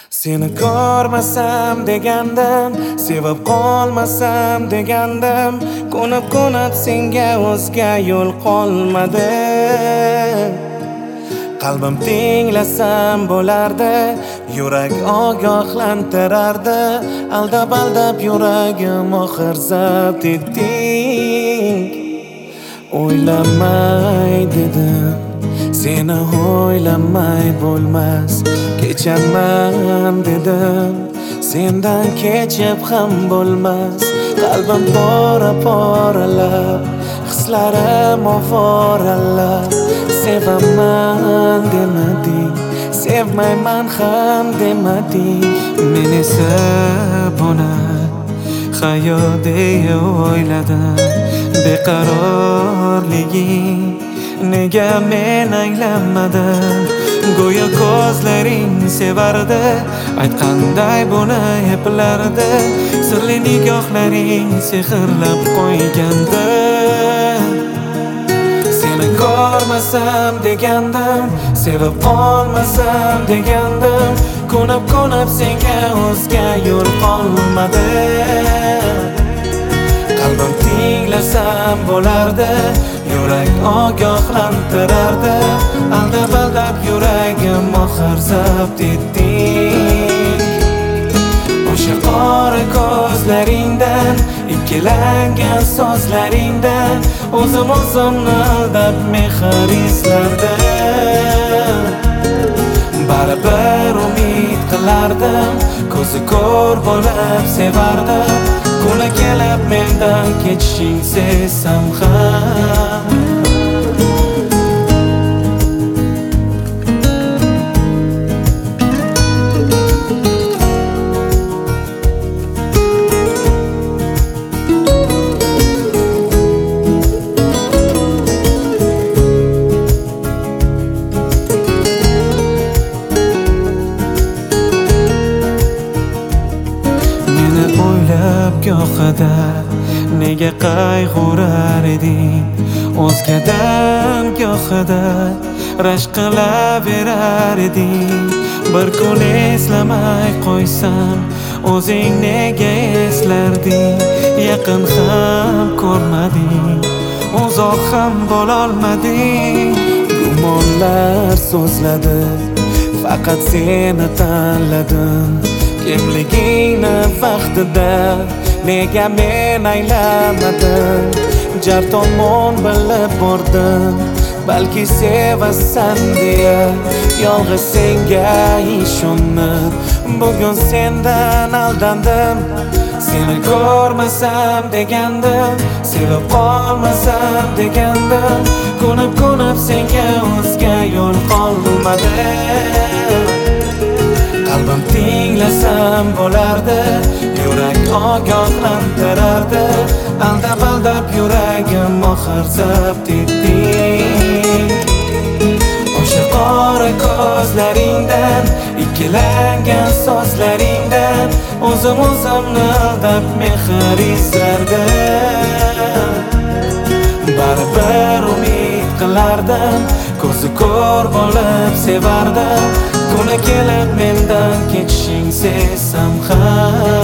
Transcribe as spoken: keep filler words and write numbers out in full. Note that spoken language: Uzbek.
Seni ko'rmasam degandim, sevib qolmasam degandim, ko'nib-ko'nib senga o'zga yo'l qolmadi. Qalbim tinglasam bo'lardi, yurak ogohlantirardi, aldab-aldab yuragim oxir zabt etding. O'ylamay dedim, seni o'ylamay bo'lmas, kechaman dedim, sendan kechib ham bo'lmas. Qalbim pora-poralab, hislarim ovoralab, sevaman demading, sevmayman ham demading. Men esa buni hayot deya o'yladim. Beqarorliging nega men anglamadin? Go'yo ko'zlaring sevardi, aytqanday buni eplardi, sirli nigohlaring sehrlab qo'ygandi. Seni ko'rmasam degandim, sevib qolmasam degandim, ko'nib-ko'nib senga o'zga yo'l qolmadi. Qalbim tinglasam bo'lardi, yurak ogohlantirardi, aldab-aldab yuragim oxir zabt etding. O'sha qora ko'zlaringdan, ikkilangan so'zlaringdan o'zim o'zimni aldab mehr izlardim. Baribir umid qilardim, ko'zi ko'r bo'lib sevardim. Kuni kelib mendan kechishing sezsam ham. Gohida nega qayg'urar eding, o'zgadan gohida rashk qilaverar eding. Bir kun eslamay qo'ysam, o'zing nega eslarding? Yaqin ham ko'rmading, uzoq ham bo'lolmading. Gumonlar so'zladi, faqat seni tanladim. Kimligingni vaqtida nega men anglamadim? Jar tomon bilib bordim, balki sevasan deya yolg'iz senga ishonib, bugun sendan aldandim. Seni ko'rmasam degandim, sevib qolmasam degandim, ko'nib-ko'nib senga o'zga yo'l qolmadi. Qalbim tinglasam bo'lardi, yurak ogohlantirardi, aldab-aldab yuragim oxir zabt etding. O'sha qora ko'zlaringdan, ikkilangan so'zlaringdan o'zim o'zimni aldab mehr izlardim. Baribir umid qilardim, ko'zi ko'r bo'lib sevardim. Kuni kelib mendan kechishing sezsam ham.